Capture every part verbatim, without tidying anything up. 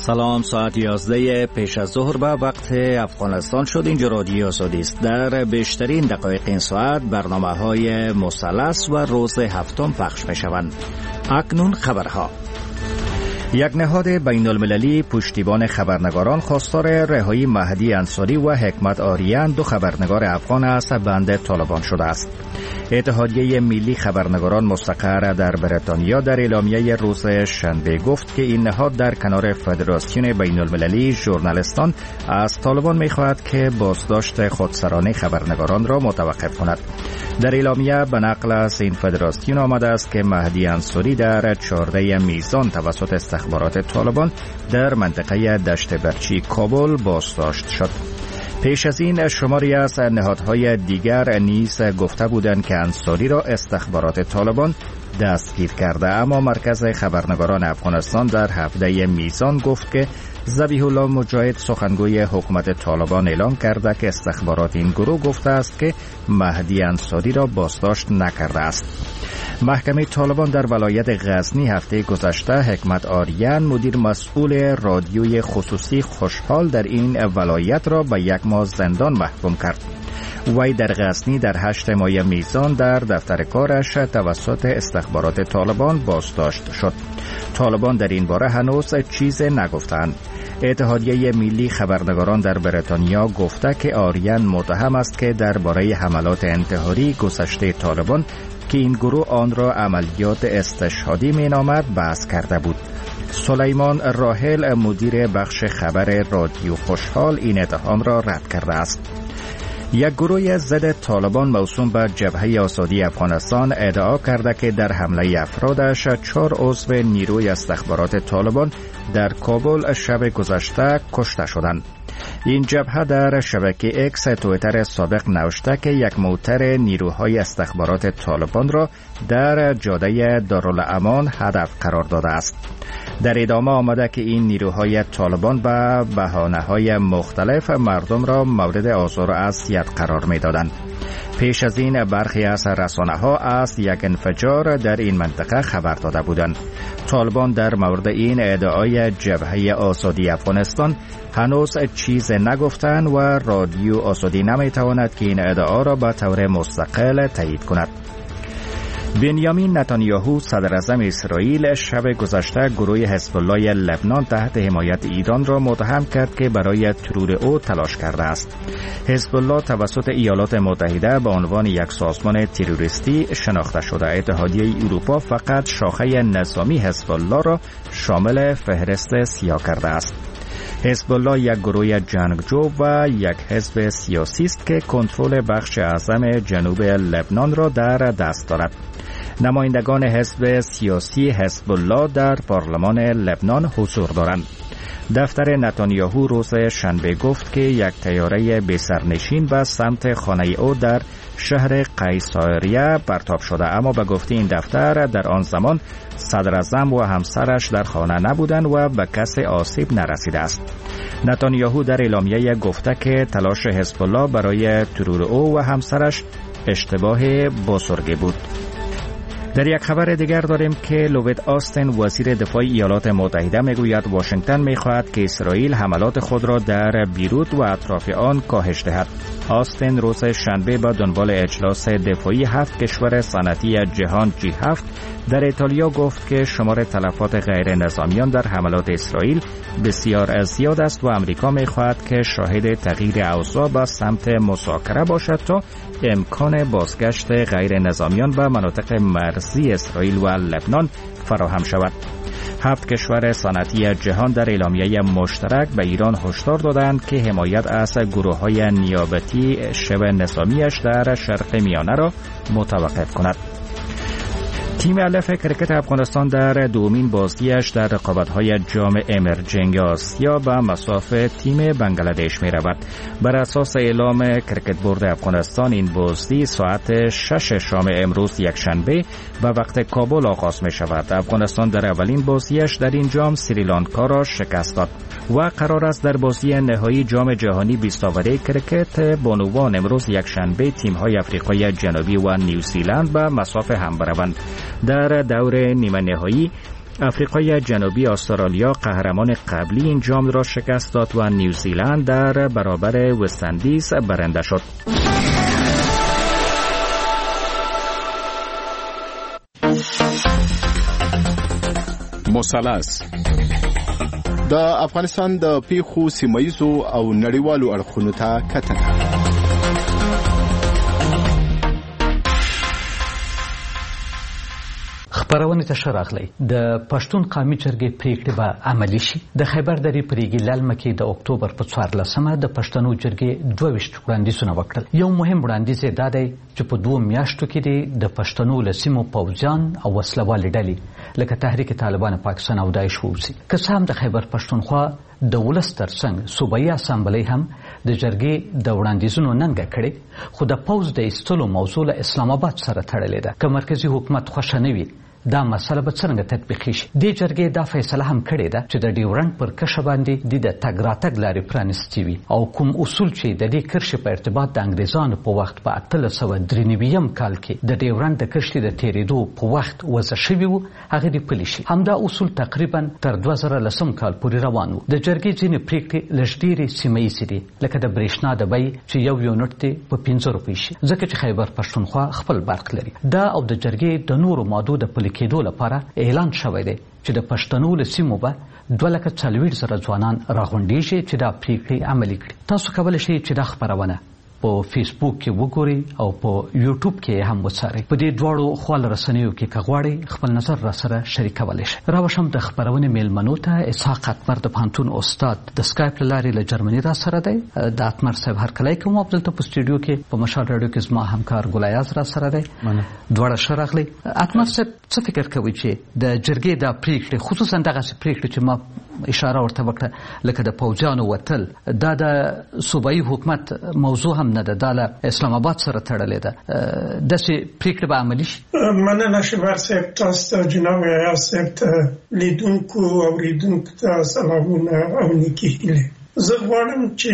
سلام، ساعت یازده پیش از ظهر به وقت افغانستان شد. اینجا رادیو آزادی است. در بیشترین دقایق این ساعت برنامه های مثلث و روز هفتم پخش می شوند. اکنون خبرها. یک نهاد بین المللی پشتیبان خبرنگاران خواستار رهایی مهدی انصاری و حکمت آریان، دو خبرنگار افغان از بند طالبان شده است. اتحادیه ملی خبرنگاران مستقر در بریتانیا در اعلامیه روز شنبه گفت که این نهاد در کنار فدراسیون بین المللی ژورنالیستان از طالبان می‌خواهد که بازداشت خودسرانه خبرنگاران را متوقف کند. در اعلامیه به نقل از این فدراسیون آمده است که مهدی انصاری در چهارده میزان توسط استخبارات طالبان در منطقه دشت برچی کابل بازداشت شد. پیش از این شماری از نهادهای دیگر نیز گفته بودند که انصاری را استخبارات طالبان دستگیر کرده، اما مرکز خبرنگاران افغانستان در هفته میزان گفت که ذبیح الله مجاهد، سخنگوی حکومت طالبان، اعلام کرده که استخبارات این گروه گفته است که مهدی انصاری را بازداشت نکرده است. محکمه طالبان در ولایت غزنی هفته گذشته حکمت آریان، مدیر مسئول رادیوی خصوصی خوشحال در این ولایت را به یک ماه زندان محکوم کرد. وی در غزنی در هشت ماه میزان در دفتر کارش توسط استخبارات طالبان بازداشت شد. طالبان در این باره هنوز چیزی نگفتند. اتحادیه ملی خبرنگاران در بریتانیا گفته که آریان متهم است که درباره حملات انتحاری گذشته طالبان که این گروه آن را عملیات استشهادی مینامد بحث کرده بود. سلیمان راحل، مدیر بخش خبر رادیو خوشحال، این اتهام را رد کرده است. یک گروه ضد طالبان موسوم به جبهه آزادی افغانستان ادعا کرده که در حمله افرادش چهار عضو نیروی استخبارات طالبان در کابل شب گذشته کشته شدند. این جبهه در شبکه اکس تویتر سابق نوشته که یک موتر نیروهای استخبارات طالبان را در جاده دارالامان هدف قرار داده است. در ادامه آمده که این نیروهای طالبان به بهانه‌های مختلف مردم را مورد آزار و اذیت قرار می‌دادند. پیش از این برخی از رسانه‌ها از یک انفجار در این منطقه خبر داده بودند. طالبان در مورد این ادعای جبهه آزادی افغانستان هنوز چیز نگفتند و رادیو آزادی نمی‌تواند که این ادعا را به طور مستقل تایید کند. بنیامین نتانیاهو، صدر اعظم اسرائیل، شب گذشته گروه حزب الله لبنان تحت حمایت ایران را متهم کرد که برای ترور او تلاش کرده است. حزب الله توسط ایالات متحده به عنوان یک سازمان تروریستی شناخته شده. اتحادیه اروپا فقط شاخه نظامی حزب الله را شامل فهرست سیاه کرده است. حزب الله یک گروه جنگجو و یک حزب سیاسی است که کنترل بخش اعظم جنوب لبنان را در دست دارد. نمایندگان حزب سیاسی حزب الله در پارلمان لبنان حضور دارند. دفتر نتانیاهو روز شنبه گفت که یک طیاره بی‌سرنشین به سمت خانه او در شهر قیصریه پرتاب شده، اما به گفته این دفتر در آن زمان صدر اعظم و همسرش در خانه نبودند و به کسی آسیب نرسیده است. نتانیاهو در اعلامیه گفته که تلاش حزب الله برای ترور او و همسرش اشتباه بزرگی بود. در یک خبر دیگر داریم که لوید آستین، وزیر دفاع ایالات متحده، میگوید واشنگتن میخواهد که اسرائیل حملات خود را در بیروت و اطراف آن کاهش دهد. آستین روز شنبه با دنبال اجلاس دفاعی هفت کشور صنعتی جهان جی هفت در ایتالیا گفت که شمار تلفات غیر نظامیان در حملات اسرائیل بسیار زیاد است و امریکا میخواهد که شاهد تغییر اوضاع به سمت مذاکره باشد تا امکان بازگشت غیر نظامیان به مناطق مرزی اسرائیل و لبنان فراهم شود. هفت کشور صنعتی جهان در اعلامیه مشترک به ایران هشدار دادند که حمایت از گروه‌های نیابتی شبه نظامیش در شرق میانه را متوقف کند. تیم الف کرکت افغانستان در دومین بازیش در رقابت‌های جام امرجنگ آسیا به مسافه تیم بنگلادش می‌رود. بر اساس اعلام کرکت بورد افغانستان این بازی ساعت شش شام امروز یکشنبه به وقت کابل آغاز می‌شود. افغانستان در اولین بازیش در این جام سریلانکا را شکست داد و قرار است در بازی نهایی جام جهانی بیست اوره کرکت بانوان امروز یکشنبه تیم‌های آفریقای جنوبی و نیوزیلند به مسافه هم بروند. در دور نیمه نهایی آفریقای جنوبی استرالیا قهرمان قبلی این جام را شکست داد و نیوزیلند در برابر وست‌اندیز برنده شد. مثلث د افغانستان د پیښو سیمایي او نړیوالو اړخونو ته کتنه. خبرونه ته شراغلی د پښتون قومي جرګې پریکړه به عملی شي. د خیبر درې پریګي لالمه کې د اکتوبر په څوارلسمه د پښتنو جرګې دوه ویشت وړاندیزونه وکړل. یو مهم وړاندیز دا دی چې په دوه میاشتو کې د پښتنو لسیمو پوځیان او وسلوال ډلې لکه تحریک طالبان پاکستان او داعش ووځي. که څه هم د خیبر پښتونخوا د ولس ترڅنګ صوبایي اسامبلۍ هم د جرګې د وړاندیزونو ننګه کړې، خو د پوځ د ایستلو موضوع له اسلام آباد سره تړلې ده. که مرکزی حکومت خوښه نه وي دا مسله به څنګه تطبیقي شي؟ د جرګې دا فیصله هم کړې ده چې د ډیورنډ پر کرښه باندې د تګ راتګ لارې پرانیستې وي او کوم اصول چې د دې کرښې په ارتباط د انګریزانو په وخت په اتلس سوه درې نوي کال کې د ډیورنډ د کرښې د تېرېدو په وخت وضع شوي وو هغه دې پلي شي. همدا اصول تقریبا تر دوه زره لسم کال پورې روان وو. د جرګې ځینې پریکړې لږ ډېرې سیمهییزې دي، لکه د برېښنا د بیې چې یو یونټ دی په پنځه روپۍ شي، ځکه چې خیبر پښتونخوا خپل برق لري. دا او د جرګې د نورو مادو د پلي کېدو لپاره اعلان شوی دی چې د پښتنو له سیمو به دوه لکه څلوېښت زره ځوانان راغونډېږي چې دا پریکړې عملي کړي. تاسو کولی شئ چې دا خپرونه په فیسبوک کې وګورئ او په یوټیوب کې هم وڅارئ. په دې دواړو خواله رسنیو کې که غواړئ خپل نظر را سره شریکولی شئ. راوشم د خپرونې میلمنو ته اسحاق اتمر د پوهنتون استاد د سکایپ له لارې له جرمني را سره دی. د اتمر صاحب هرکلی کوم او دلته په سټوډیو کې په مشال راډیو کې زما همکار ګلایاز را سره دی. دواړه ښه راغلئ. اتمر صاحب څه فکر کوئ چې د جرګې دا پریکړې خصوصا دغسې پریکړې چې ما اشاره ورته وکړه لکه د پوځیانو وتل دا د صوبایي حکومت موضوع هم نه ده، دا له اسلام آباد سره تړلې ده، داسې پریکړې به عملي شي؟ مننه شبر صاحب، تاسو ته جناب ایاز صاحب ته لیدونکو اوریدونکو ته سلامونه او نیکې هیلې. زه غواړم چې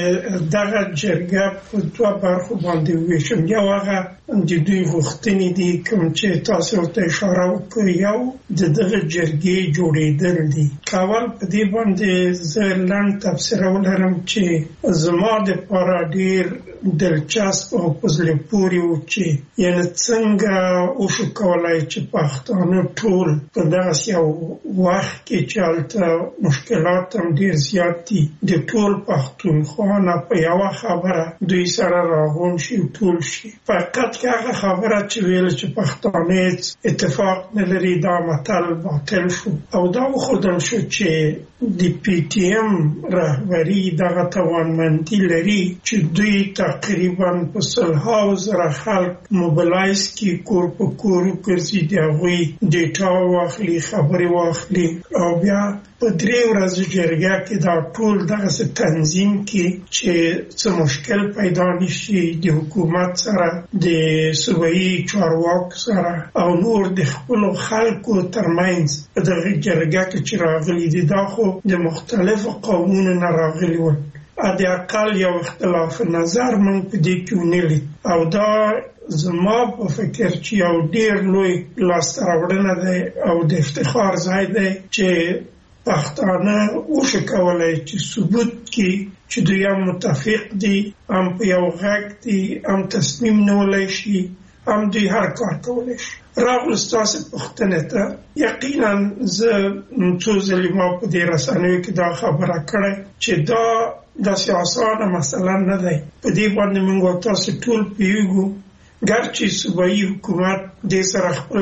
دغه جرګه په دوه برخو باندې وویشم. یو هغه د دوی غوښتنې دي کوم چې تاسو ورته اشاره وکړئ، یو د دغه جرګې جوړېدل دي. کاول په دې باندې زه لنډ تبصره ولرم چې زما دپاره ډېر دلچسپ او په زړه پورې و چې یعنې څنګه وشو کولی چې پښتانه ټول په دغسې یو وخت کې چې هلته مشکلات هم ډېر زیات دي د ټول پښتونخوا نه په یوه خبره دوی سره راغونډ شي ټول شي. فقط که هغه خبره چې ویل چې پښتانه هېڅ اتفاق نه لري دا متل باطل شو او دا وښودل شو چې د پی ټي ایم رهبري دغه توانمندي لري چې دوی تقریبا په سلهاوو زره خلک موبلایز کړي، کور په کور وګرځي، د هغوی ډیټا واخلي، خبرې واخلي او بیا په درې ورځو جرګه کې دا ټول دغسې تنظیم کړي چې څه مشکل پیدا نشي د حکومت سره، د صوبایي چارواکو سره او نور د خپلو خلکو ترمنځ په دغه جرګه کې چې راغلي دي. دا خو د مختلفو قومونو نه راغلي ول، د اقل یو اختلاف نظر موږ په دې کې ونه لید او دا زما په فکر چې یو ډېر لوی لاسته راوړنه دی او د افتخار ځای دی چې پښتانه وشو کولی چې ثبوت کړي چې دوی هم متفق دي، هم په یو غږ دي، هم تصمیم نیولی شي، هم دوی هر کار کولی شي. راغلو ستاسې پوښتنې ته، یقینا زه څو ځلې ما په دې رسنیو کې دا خبره کړې چې دا داسې اسانه مسله نه دی. په دې باندې موږ تاسو ټول پوهېږو، ګرچې صوبایي حکومت دې سره خپل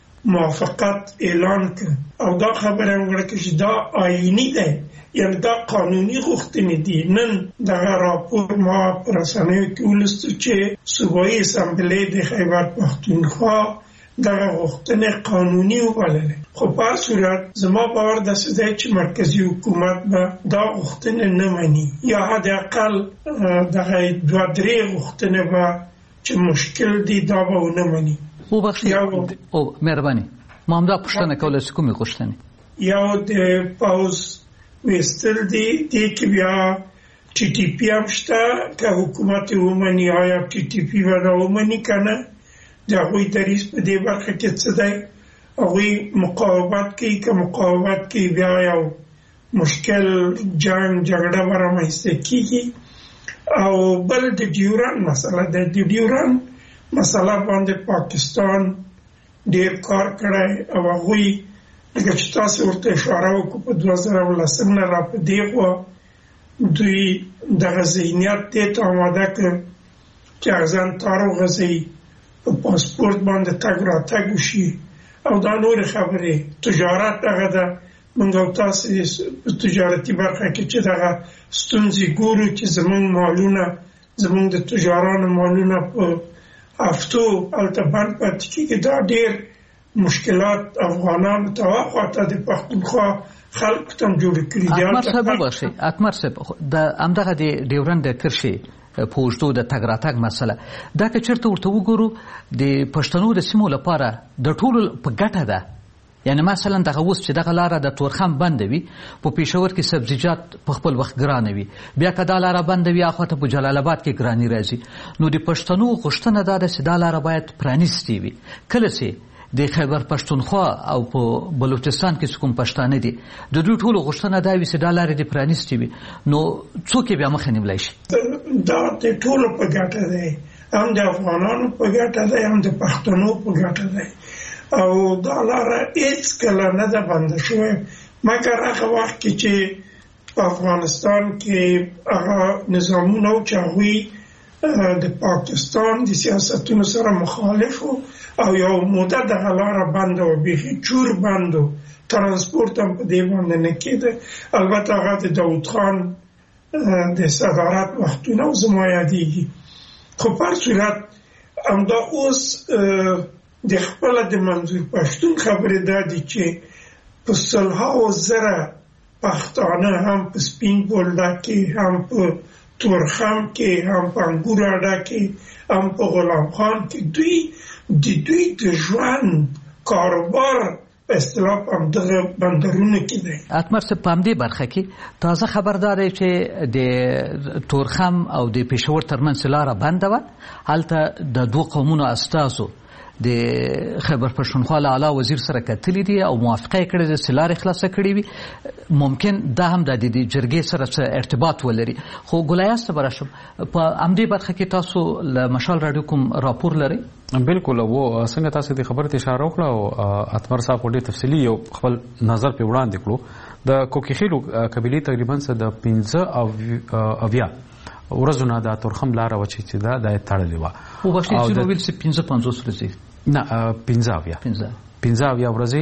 موافقت اعلان کړ او دا خبره وکړه چې دا آئیني دی، یعنې دا قانوني غوښتنې دي. نن دغه راپور ما په رسنیو کې ولوستو چې صوبایي اسامبلۍ د خیبر پښتونخوا دغه غوښتنې قانوني وبللې. خو په هر صورت زما باور داسې دی چې مرکزي حکومت به دا غوښتنې نه مني یا حداقل دغه دوه درې غوښتنې به چې مشکل دي دا به ونه مني. وبخښئ او مهرباني ما همدا پوښتنه کوله چې کومې غوښتنې؟ یو د پوځ ویستل دي، دې کې بیا ټي ټي پي هم شته، که حکومت یې ومني آیا ټي ټي پي به دا ومني که نه، د هغوی دریځ په دې برخه کې څه دی. هغوی مقاومت کوي که مقاومت کوي بیا یو مشکل جنگ جګړه به رامنځته کیږي. او بل د ډیورند مسله ده. د ډیورند مسله باندې پاکستان ډیر کار کړی او هغوی لکه چې تاسو ورته اشاره وکړو په دوه زره ولسم نه را په دې خوا دوی دغه ذهنیت دې ته آماده کړ چې ارزان تار وغځوي، په پاسپورت باندې تګ راتګ وشي او دا نورې خبرې. تجارت دغه ده، موږ او تاسو په تجارتي برخه کې چې دغه ستونزې ګورو چې زموږ مالونه زموږ د تجارانو مالونه په هفتو هلته بند پاتې کېږي. دا ډېر مشکلات افغانانو ته واخواته د پښتونخوا خلکو ته هم جوړې کړي دي. اتمر صاحب وبخښئ، اتمر صاحب د همدغه د ډیورند کرښې په اوږدو د تګ راتګ مسله دا که چېرته ورته وګورو د پښتنو د سیمو لپاره د ټولو په ګټه ده. یعنی مثلا دغه اوس چې دغه لاره د تورخم بنده وي، په پېښور کې سبزیجات په خپل وخت ګرانه وي، بیا که دا لاره بنده وي اخواته په جلال آباد کې ګراني راځي. نو د پښتنو غوښتنه دا ده چې دا لاره باید پرانیستې وي. کله چې د خیبر پښتونخوا او په بلوچستان کې کوم پښتانه دي د دوی ټولو غوښتنه دا وي چې دا لارې دې پرانیستې وي، نو څوک یې بیا مخه نیولی شي؟ دا د ټولو په ګټه دی، هم د افغانانو په ګټه دی، هم د پښتنو په ګټه دی. او دا لاره هېڅکله نه ده بنده شوې مګر هغه وخت کې چې په افغانستان کې هغه نظامونه و چې هغوی د پاکستان د سیاستونو سره مخالف و او یو موده دغه لاره بنده و، بیخي چور بند و، ترانسپورت هم په دې باندې نه کېده. البته هغه د داود خان د صدارت وختونه زما یادېږي. خو په هر صورت همدا اوس د خپله د منظور پښتون خبرې دا دي چې په سلهاوو زره پښتانه هم په سپین بولدک کې، هم په تورخم کې، هم په انګور اډه کې، هم په غلام خان کې دوی د دوی د ژوند کاروبار په اصطلاح په همدغه بندرونو کې دی. اتمر صاحب په همدې برخه کې تازه خبردار دی چې د تورخم او د پېښور ترمنځ لاره بنده وه. هلته د دوه قومونو استازو د خیبر پښتونخوا له اعلی وزیر سره کتلي دي او موافقه یې کړې ده چې لارې خلاصه کړې وي. ممکن دا هم د دې جرګې سره څه ارتباط ولري. خو ګلایاس ته به راشم، په همدې برخه کې تاسو له مشال راډیو کوم راپور لرئ؟ بالکل، و څنګه تاسو د خبرې ته اشاره وکړه او اتمر صاحب ډېر تفصیلي یو خپل نظر پرې وړاندې کړو. د کوکیخیلو قبیلې تقریبا څه د پنځه اویا ورځو نه د تورخم لاره وه چې دا د تړلې وه. وبخښئ چې وویل چې پنځه پنځوس ورځې نه پنځه اویا پنځه اویا ورځې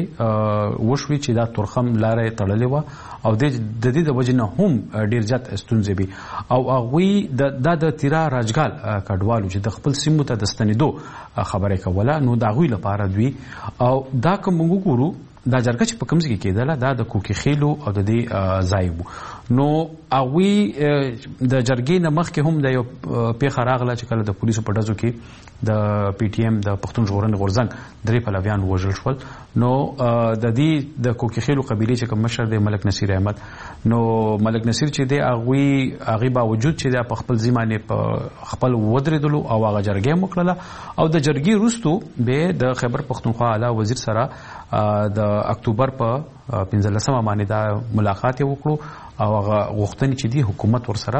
وشوي چې دا تورخم لاره یې تړلې وه او د دې د وجې نه هم ډېر زیات ستونزې وي. او هغوی دا د تیرا راجګال کډوالو چې د خپل سیمو ته د ستنېدو خبره کوله، نو د هغوی لپاره دوی او دا که موږ وګورو دا جرګه چې په کوم ځای کې کېدله دا د کوکیخیلو او د دې ځای و. نو هغوی د جرګې نه مخکې هم د یو پیښه راغله چې کله د پولیسو په ډزو کې د پی ټي ایم د پښتون ژغورنې غورځنګ درې پلویان ووژل شول. نو د دې د کوکیخیلو قبیلې چې کوم مشر دی ملک نصیر احمد، نو ملک نصیر چې دی هغوی هغې باوجود چې دی په خپل ځای باندې په خپل ودرېدلو او هغه جرګه یې وکړله او د جرګې وروستو بیا د خیبر پښتونخوا اعلی وزیر سره د اکتوبر په پنځلسمه باندې دا ملاقات یې وکړو او هغه غوښتنې چې دي حکومت ورسره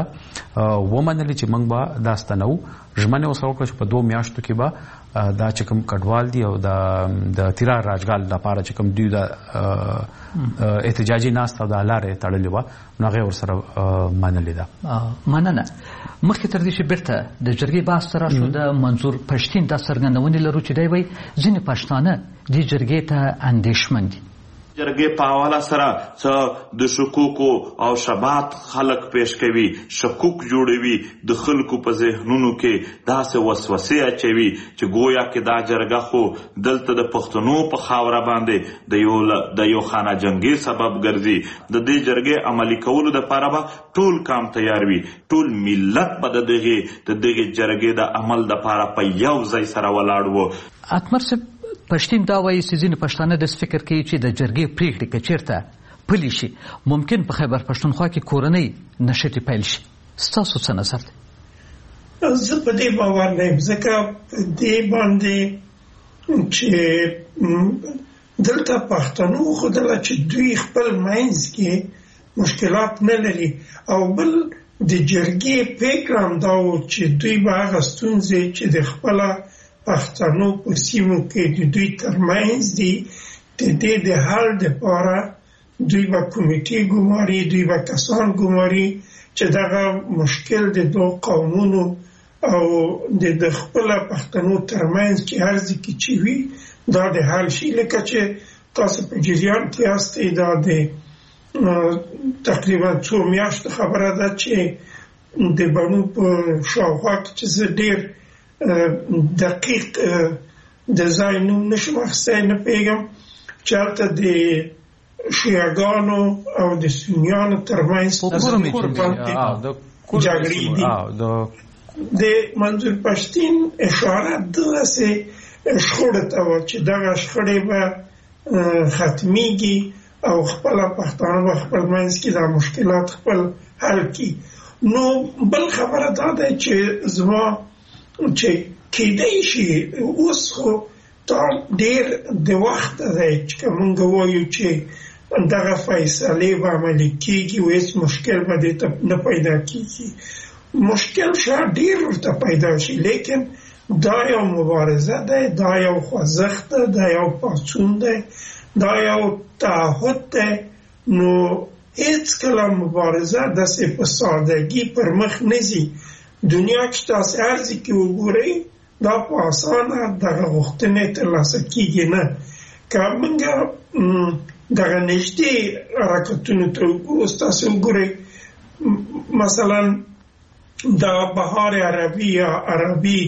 ومنلې چې موږ به دا ستنو. ژمنه یې ورسره وکړه چې په دوو میاشتو کې به دا چې کوم کډوال دي او د تیرا راجګال لپاره چې کوم دوی د احتجاجي ناسته او د لارې تړلې وه نو هغه یې ورسره منلې ده. مننه. مخکې تر دې چې بیرته د جرګې بحث ته راشو، د منظور پښتین دا څرګندونې لرو چې دی وایي ځینې پښتانه دې جرګې ته اندېښمن دي. جرګې په حواله سره څه د شکوکو او شبات خلق پیش کوي، شکوک جوړوي، د خلکو په ذهنونو کې داسې وسوسې اچوي چې گویا کې دا جرګه خو دلته د پښتنو په خاوره باندې د یو د یو خانه جنګي سبب ګرځي. د دې جرګې عملي کولو دپاره به ټول کام تیار وي، ټول ملت به د دغې د دغې جرګې د عمل دپاره په یو ځای سره ولاړ و. اتمر صاحب، پښتین دا وایي چې ځینې پښتانه داسې فکر کوي چې د جرګې پرېکړې که چېرته پلي شي ممکن په خیبر پښتونخوا کې کورنۍ نښتې پیل شي. ستاسو څه نظر دی؟ زه په دې باور نه یم، ځکه په دې باندې چې دلته پښتنو وښودله چې دوی خپل منځ کې مشکلات نه لري، او بل د جرګې پریکړه همدا و چې دوی به هغه ستونزې چې د خپله پښتنو په سیمو کې د دوی ترمنځ دي د دې د حل دپاره دوی به کمیټې ګماري، دوی به کسان ګماري چې دغه مشکل د دوه قومونو او د خپله پښتنو ترمنځ کې هر ځای کې چې وي دا د حل شي. لکه چې تاسو په جریان کې یاستئ، دا د تقریبا څو میاشتو خبره ده چې د بڼو په شاوخوا کې چې زه ډېر دقیق د ځای نوم نشم اخیستی، نه پوهېږم، چې هلته د شیعهګانو او د سنیانو ترمنځ جګړې دي. د منظور پښتین اشاره دغسې شخړو ته وه چې دغه شخړې به ختمیږي او خپله پښتانه به خپل منځ کې دا مشکلات خپل حل کړي. نو بل خبره دا ده چې زما چې کیدای شي اوس خو دا ډېر د وخته دی چې موږ وایو چې دغه فیصلې به عملي کېږي او هېڅ مشکل به دې ته نه پیدا کېږي. مشکل شاید ډېر ورته پیدا شي، لیکن دا یو مبارزه ده، دا یو خوځښت ده، دا یو پاڅون ده، دا یو تعهد ده. نو هېڅکله مبارزه داسې په سادګي پر مخ نه ځي. دنیا کې تاسې هر ځای کې وګورئ دا په اسانه دغه غوښتنې ترلاسه کېږي نه. که موږ دغه نږدې حرکتونو ته وګورو، تاسې وګورئ مثلا دا بهار عربي یا عربي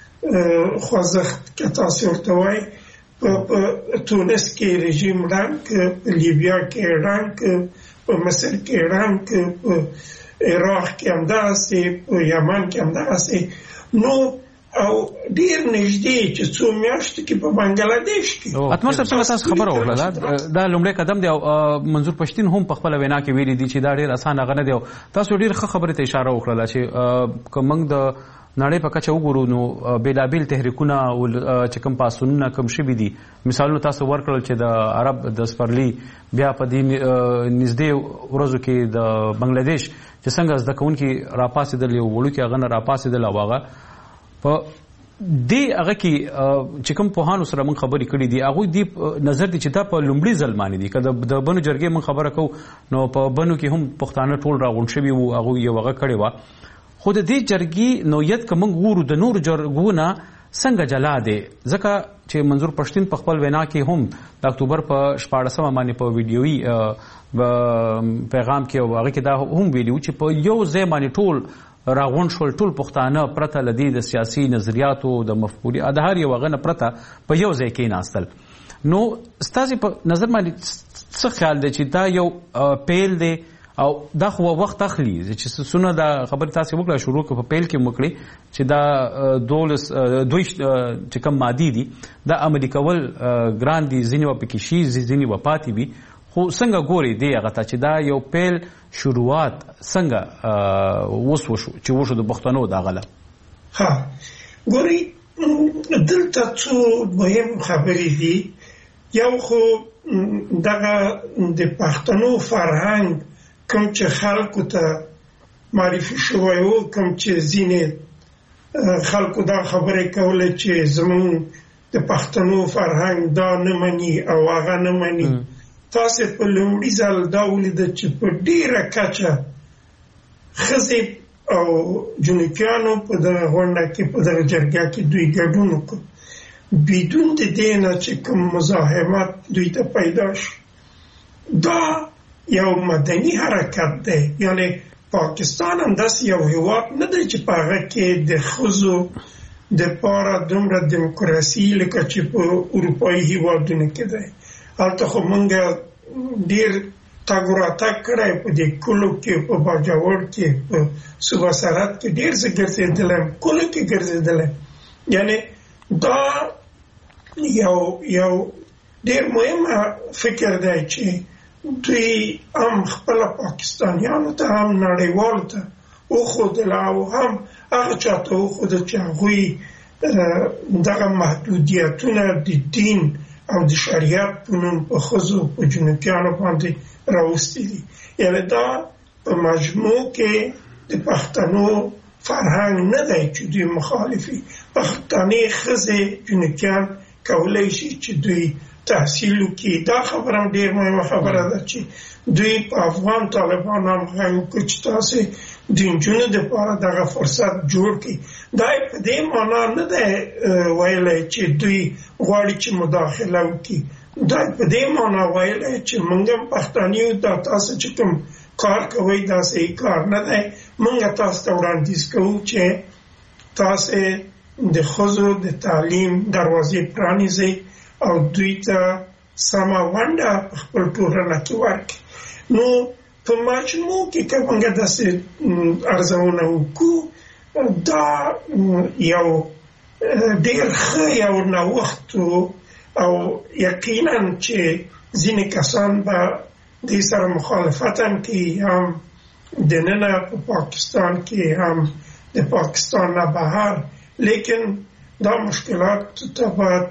خوځښت که تاسې ورته وایئ، په تونس کې رژیم ړنګ، په لیبیا کې ړنګ، په مصر کې ړنګ، په عراق کې همداسې، په یمن کې همداسې، نو او ډیر نږدې چې څو میاشتې کې په بنګلادیش کې. اتمر صاحب څنګه تاسو خبره وکړه دا لومړی قدم دی او منظور پښتین هم په خپله وینا کې ویلي دي چې دا ډېر اسان هغه نه دی. تاسو ډېر ښه خبرې ته اشاره وکړله چې که موږ د نړۍ په کچه وګورو نو بېلابېل تحریکونه چې کوم پاڅونونه کوم شوي دي، مثالونه تاسو ورکړل چې د عرب د سپرلي، بیا په دې نږدې ورځو کې د بنګلادیش چې څنګه زده کوونکي راپاڅېدل، یو وړوکي هغه نه راپاڅېدل او هغه په دې هغه کې چې کوم پوهانو سره موږ خبرې کړې دي هغوی دې نظر دي چې دا په لومړي ځل باندې دي. که د بنو جرګې موږ خبره کوو نو په بنو کې هم پښتانه ټول راغونډ شوي وو، هغوی یو هغه کړې وه. خو د دې جرګې نوعیت که موږ ګورو د نورو جرګو نه څنګه جلا دی، ځکه چې منظور پښتین په خپل وینا کې هم د اکتوبر په شپاړسمه باندې په ویډیوي پیغام کې او هغه کې دا هم ویلي و چې په یو ځای باندې ټول راغونډ شول، ټول پښتانه پرته له دې د سیاسي نظریاتو د مفکورې د هر یو هغه نه پرته په یو ځای کېناستل. نو ستاسې په نظر باندې څه خیال دی چې دا یو پیل دی او دا خو وخت اخلي چې څونه دا خبرې تاسې وکړه شروع په پیل کې وکړئ چې دا دولس دوی چې کوم مادي دي دا عملي کول ګران دي، ځینې به پکې شي، ځینې به پاتې وي. خو څنګه ګورئ دې هغه ته چې دا یو پیل شروعات څنګه اوس وشو چې وشو د پښتنو دغه له؟ ها ګورئ دلته څو مهم خبرې دي. یو خو دغه د پښتنو فرهنګ کوم چې خلکو ته معرفي شوی و، کوم چې ځینې خلکو دا خبرې کولې چې زموږ د پښتنو فرهنګ دا نه مني او هغه نه مني. تاسې په لومړي ځل دا ولیده چې په ډېره کچه ښځې او جنوبیانو په دغه غونډه کې په دغه جرګه کې دوی ګډون وکړ بدون د دې نه چې کوم مزاحمت دوی ته پیدا شي. دا یو مدني حرکت دی، یعنی پاکستان هم داسې یو هېواد نه دی چې په هغه کې د ښځو دپاره دومره دیموکراسي لکه چې په اروپایي هېوادونو کې دی. هلته خو موږ ډېر تګ راتګ کړی، په دې کلو کې، په باجوړ کې، په صوبه سرحد کې ډېر څه ګرځېدلی، کلو کې ګرځېدلی. یعنی دا یو یو ډېر مهمه فکر دی چې دوی هم خپله پاکستانیانو ته هم نړیوالو ته وښودله او هم هغه چا ته وښوده چې هغوی دغه محدودیتونه د دین او د شریعت په نوم په ښځو په جنوبیانو باندې راوستي دي. یعنې دا په مجموع کې د پښتنو فرهنګ نه دی چې دوی مخالفي. پښتنې ښځې جنوبیان کولی شي چې دوی تحصیل وکړي. دا خبره هم ډېر مهمه خبره ده چې دوی په افغان طالبانو هم غږ وکړي چې تاسې د نجونو دپاره دغه فرصت جوړ کړي. دا یې په دې معنا نه دی ویلی چې دوی غواړي چې مداخله وکړي. دا یې په دې معنا ویلی چې موږ هم پښتانه یو، دا تاسو چې کوم کار کوئ دا صحیح کار نه دی. موږ تاسو ته وړاندیز کوو چې تاسې د ښځو د تعلیم دروازې پرانیزئ او دوی ته سمه ونډه په خپل ټولنه کې ورکړي. نو په مجموع کې که موږ داسې ارزونه وکړو، دا یو ډېر ښه یو نوښت او یقینا چې ځینې کسان به دې سره مخالفت هم کوي، هم دننه په پاکستان کې هم د پاکستان نه بهر، لیکن دا مشکلات ته باید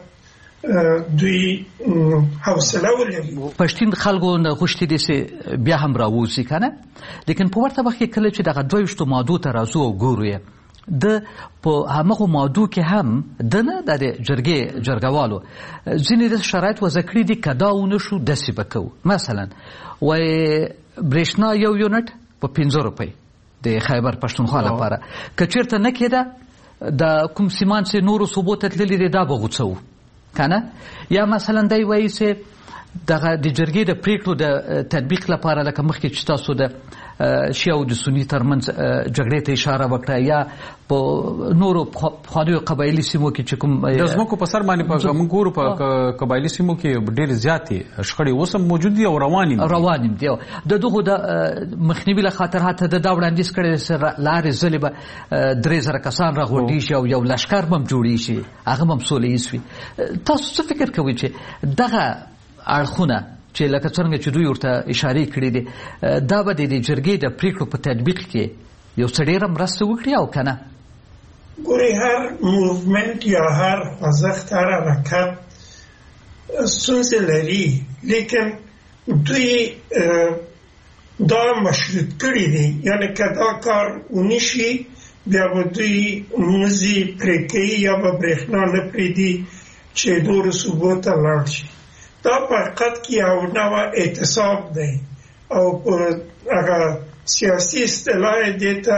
دوی حوصله ولري. پښتون خلکو نه غوښتي دي چې بیا هم راوځي کنه، لیکن په ورته وخت کې کله چې دغه دویشتو مادو ته راځو او ګورو یې د په هغه مادو کې هم د نه د جرګې جرګوالو ځینې د شرایط وضع کړي دي کدا ونه شو داسې به کوو. مثلا وای برېښنا یو یونټ په پنځه روپۍ د خیبر پښتونخوا لپاره که چېرته نه کېده د کوم سیمان چې نورو صوبو ته تللي دي دا به غوڅوو کنه. یا مثلا دی وایي چې دغه د جرګې د پریکړو د تطبیق لپاره لکه مخکې چې تاسو د شیعه او د سني ترمنځ جګړې ته اشاره وکړه، یا په نورو پخوانیو قبایلي سیمو کې چې کوم د ځمکو په سر باندې په موږ ګورو په قبایلي سیمو کې ډېرې زیاتې شخړې اوس هم موجود دي او روانې دي روانې دي د دغو د مخنیوي له خاطر حتی د دا وړاندیز کړی لارې ځلې به درې زره کسان راغونډي شي او یو لښکر به هم جوړې شي، هغه به هم سوله ییز وي. تاسو څه فکر کوئ چې دغه اړخونه چې لکه څنګه چې دوی ورته اشارې کړې دي دا به د جرګې د پریکړو په تطبیق کې یو څه ډېره مرسته وکړي او که نه؟ ګورئ، هر موومنټ یا هر خوځښت، هر حرکت ستونزې لري، لیکن دوی دا مشروط کړي دي. یعنې که دا کار ونه شي بیا به دوی موزې پرې کوي یا به برېښنا نه پرېږدي چې نورو صوبو ته لاړ شي. دا په حقیقت کې یو نوع اعتصاب دی او په هغه سیاسي اصطلاح یې دې ته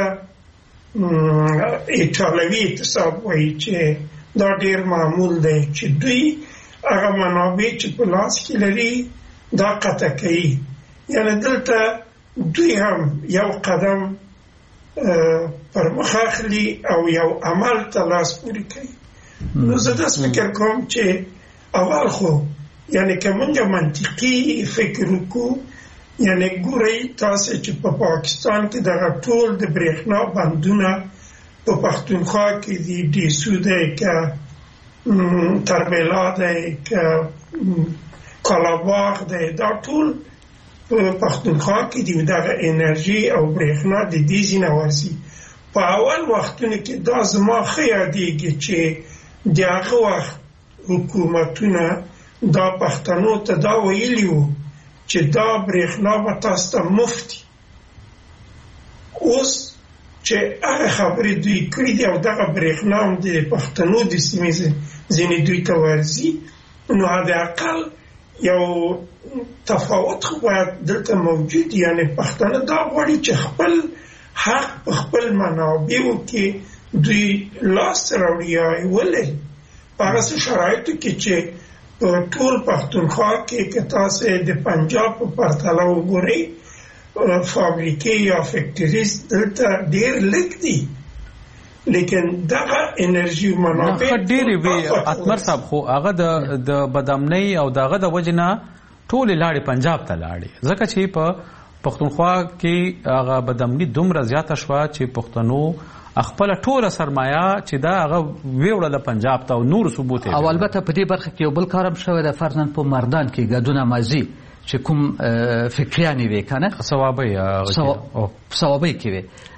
ایټالوي اعتصاب وایي چې دا ډېر معمول دی چې دوی هغه منابع چې په لاس کې لري دا قطع کوي. یعنې دلته دوی هم یو قدم پر مخ اخلي او یو عمل ته لاس پورې کوي. نو زه داسې فکر کوم چې اول خو یعنی که منگه منطقی فکر وکړو، یعنی ګورئ تاسې چې په پاکستان کې دغه ټول د برېښنا بندونه په پښتونخوا کې دي، ډیسو دی که تربیلا دی که کالاباغ دی، دا ټول په پښتونخوا کې دي. دغه انرژي او برېښنا د دې ځینه ورځي. په اول وختونو کې دا زما ښه یادېږي چې د هغه وخت حکومتونه دا پښتنو ته دا ویلي وو چې دا برېښنا به تاسو ته مفت وي. اوس چې هغه خبرې دوی کړي دي او دغه برېښنا هم د پښتنو د سیمې ځینې دوی ته ورځي، نو حداقل یو تفاوت خو باید دلته موجود. یعنې پښتانه دا غواړي چې خپل حق په خپل منابعو کې دوی لاس راوړي یا یې ولري. په هغسې شرایطو کې چې په ټول پښتونخوا کې که تاسې د پنجاب په پرتله وګورئ فابریکې یا فیکټریز دلته ډېر لږ دي، لیکن دغه انرژي منابع ډېرې وي. اتمر صاحب خو هغه د بدامنۍ او دغه د وجې نه ټولې لاړې پنجاب ته لاړې، ځکه چې په پښتونخوا کې هغه بدامني دومره زیاته شوه چې پښتنو خپل ټوله سرمایه چې دا هغه ویوړله پنجاب ته او نورو صوبو ته. او البته په دې برخه کې یو بل کار هم شوی دی، فرضاً په مردان کې ګډونه مازي چې کوم فکریانې وې که نه، صوابۍ صوابۍ کې وې،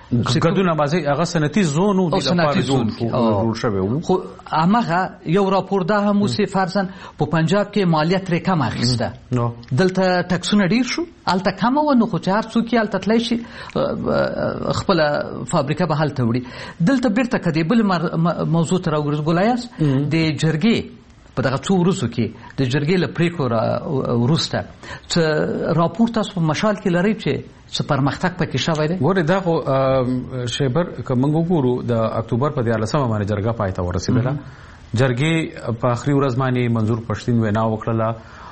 ګډون اوازې هغه صنعتي زون او د لپاره زون جوړ شوی و. خو هغه یو راپور دا هم وسی فرضاً په پنجاب کې مالیه ترې کم اخیسته، دلته ټکسونه ډیر شو، هلته کمه و، نو خو چې هر څوک یې هلته تللی شي خپله فابریکه به هلته وړي. دلته بیرته که د بل موضوع ته راوګرځو ګلایاس، د جرګې په دغه څو ورځو کې د جرګې له پریکړو وروسته څه راپور تاسو په مشال کې لرئ چې څه پرمختګ پکې شوی دی؟ ګورې دا خو شیبر که موږ وګورو د اکتوبر په دیارلسمه باندې جرګه پای ته ورسېدله. جرګې په آخري ورځ باندې منظور پښتین وینا وکړله،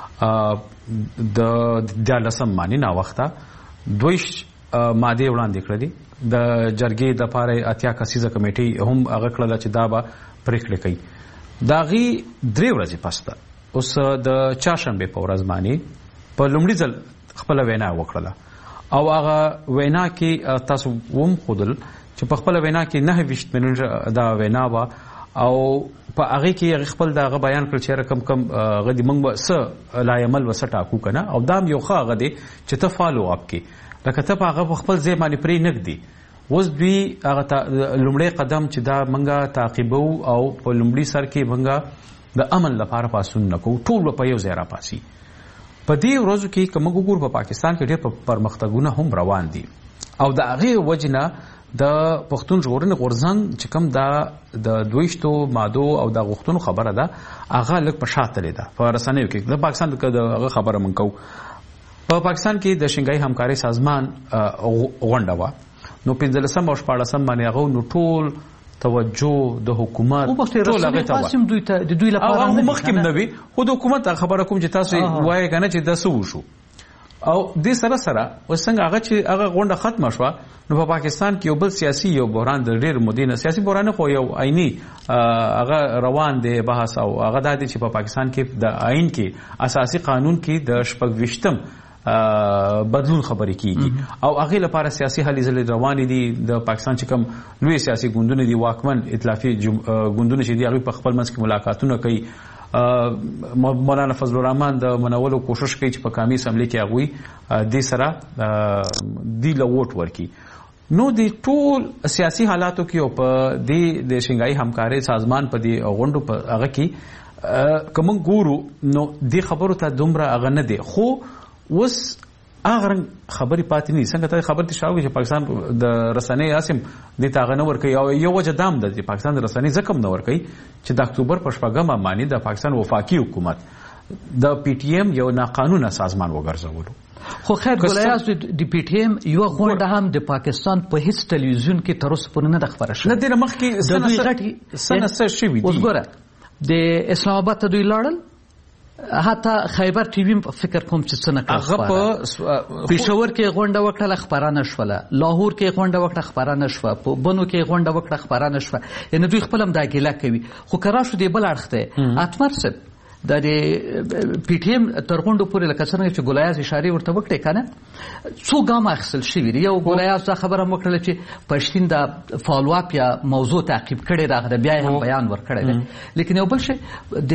د دیارلسم باندې ناوخته دویشت مادې وړاندې کړلې. د جرګې دپاره اتیا کسیزه کمیټې هم هغه کړله چې دا به پرېکړې کوي. د هغې درې ورځې پس ته اوس د چهارشنبې په ورځ باندې په لومړي ځل خپله وینا وکړله، او هغه وینا کې تاسو وم ښودل چې په خپله وینا کې نهه ویشت منټه دا وینا وه، او په هغې کې هغې خپل د هغه بیان کړ چې کم کم هغه دي موږ به څه لایعمل به څه ټاکو که نه، او دا هم یو ښه هغه دی چې ته فالو اپ کې لکه ته په هغه په خپل ځای باندې پرې نه ږدي. اوس دوی هغه لومړی قدم چې دا موږ تعقیبو او په لومړي سر کې موږ د امن لپاره پاڅون نه کوو، ټول به په یو ځای راپاسي. په دې ورځو کې که موږ وګورو په پاکستان کې ډېر پرمختګونه هم روان دي، او د هغې وجې نه د پښتون ژغورنې غورځنګ چې کوم دا د دویشتو مادو او د غوښتنو خبره ده هغه لږ په شا تلې ده په رسنیو کې. د پاکستان د هغه خبره موږ کوو. په پاکستان کې د شنګای همکارۍ سازمان غونډه وه، نو پنځلسم او شپاړسم باندې هغه نو ټول توجه د حکومت ټول هغه ته و، د دوی لپاره هغه مخکې نه وي، خو د حکومت خبره کوم چې تاسو وایې که نه چې دا څه وشو. او دې سره سره اوس څنګه هغه چې هغه غونډه ختمه شوه، نو په پاکستان کې یو بل سیاسي یو بحران د ډېر مودې نه، سیاسي بحران خو یو عیني هغه روان دی بحث، او هغه دا دی چې په پاکستان کې د آئین کې اساسي قانون کې د شپږ ویشتم بدلون خبرې کیږي، او هغې لپاره سیاسي هلې ځلې روانې دي. د پاکستان چې کوم لوی سیاسي ګوندونه دي، واکمن ائتلافي ګوندونه چې دي، هغوی په خپل منځ کې ملاقاتونه کوي. مولانا فضل الرحمن د منولو کوشش کوي چې په قومي اسمبلۍ کې هغوی دې سره دې له ووټ ورکړي. نو د ټول سیاسي حالاتو کې او په دې د شنګایي همکارۍ سازمان په دې غونډو په هغه کې که موږ ګورو نو دې خبرو ته دومره هغه نه دی، خو اوس هغه رنګ خبرې پاتې نه دي. څنګه ته خبرې شاوې چې پاکستان د رسنۍ اسیم دې ته هغه نه ورکوي، او یو وجه دا هم ده چې پاکستان د رسنۍ ځکه هم نه ورکوي چې د اکتوبر په شپږمه باندې د پاکستان وفاقي حکومت د پی ټي ایم یو ناقانونه سازمان وګرځولو. خو خیر ګلایاس د پی ټي ایم یو غونډه هم د پاکستان په هیڅ ټلویزیون کې تر اوسه پورې نه ده خپره شوې. نه دې نه مخکې څه څه شوي دي. اوس ګوره د اسلام آباد ته دوی لاړل، حتی خیبر ټي وي فکر کوم چې څه نه کړه، هغه پېښور کې غونډه وکړله خپره نه شوله، لاهور کې غونډه وکړه خپره نه شوه، په بنو کې غونډه وکړه خپره نه شوه. یعنې دوی خپل هم دا ګیله کوي. خو که راشو دې بل اړخ ته اتمر صاحب د پی ټي ایم تر غونډو پورې لکه څرنګه چې ګلایاز اشارې ورته وکړې که نه څو ګامه اخیستل شوي دي. یو ګلایاز دا خبره هم وکړله چې پښتین د فالو اپ یا موضوع تعقیب کړې راغله، بیا یې هم بیان ورکړی دی. لیکن یو بل شی د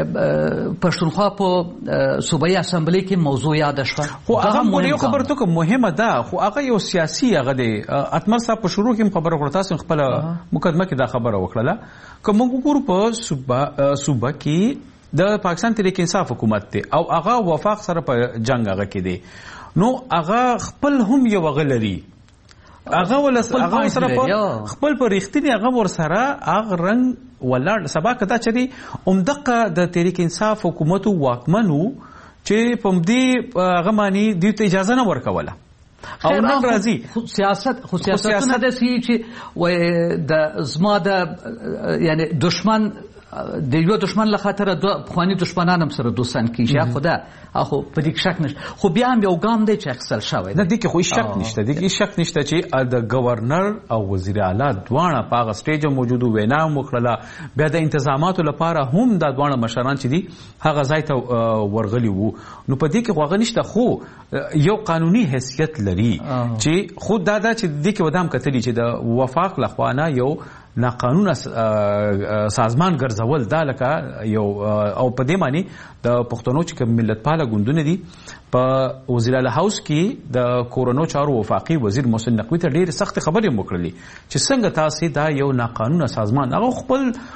پښتونخوا په صوبایي اسمبلۍ کې موضوع یاده شوه، خو هغه یو خبره ته کوم مهمه ده، خو هغه یو سیاسي هغه دی. اتمر صاحب په شروع کې هم خبره وکړه، تاسو خپله مقدمه کې دا خبره وکړله که موږ وګورو په صوبه کې د پاکستان تحریک انصاف حکومت دی او هغه وفاق سره په جنگ هغه کې دی، نو هغه خپل هم یو هغه لري، هغه ول هغه سره په خپل په رښتینی هغه ور سره هغه رنګ ولاړ. سبا کدا چې عمدقه د تحریک انصاف حکومت واکمنو چې په دې هغه معنی دوی ته اجازه نه ورکوله او نن راځي سیاست خو سیاستونه د سی چې و د زما د یعنی دشمن د یو دشمن له خاطر د پخواني دشمنان هم سره دوستان کیږي، خو دا خو په دې شک نشته. خو بیا هم یو ګام دی چې اخیستل شوی نه دی، کې خو شک نشته دی، شک نشته چې د گورنر او وزیر اعلی دواړه په هغه سټیج موجود وینا وکړله، بیا د انتظاماتو لپاره هم دا دواړه مشران چې دي هغه ځای ته ورغلي وو. نو په دې کې خو هغه نشته، خو یو قانوني حیثیت لري چې خود دا دا چې دې کې ودام کتلی چې د وفاق لخوا نه یو ناقانونه سازمان ګرځول دا لکه یو او په دې معنی د پښتنو چې کوم ملتپاله ګوندونه دي په وزیراعلی هاوس کې د کورونو چارو وفاقي وزیر محسن نقوی ته ډېر سخت خبرې وکړلې چې څنګه تاسو دا یو ناقانونه سازمان هغه خپل